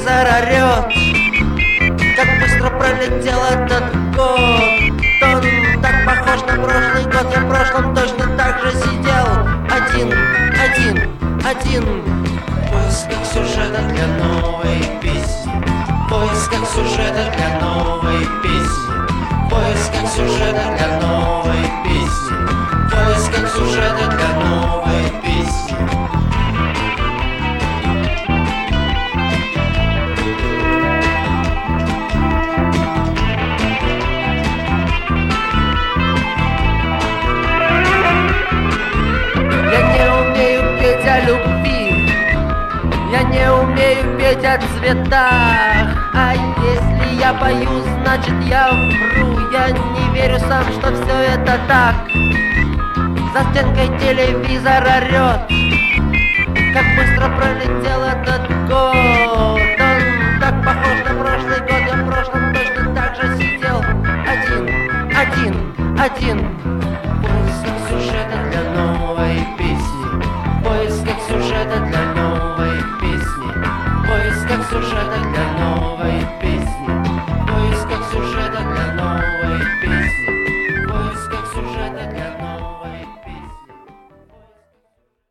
телевизор орёт. Как быстро пролетел этот год. Он так похож на прошлый год. Я в прошлом точно так же сидел. Один. В поисках сюжета для новой песни. В поисках сюжета для новой песни. В поисках сюжета для новой песни. В поисках сюжета для новой песни. О любви, я не умею петь о цветах. А если я пою, значит я вру. Я не верю сам, что все это так. За стенкой телевизор орёт. Как быстро пролетел этот год. Он так похож на прошлый год. Я в прошлом точно так же сидел. Один.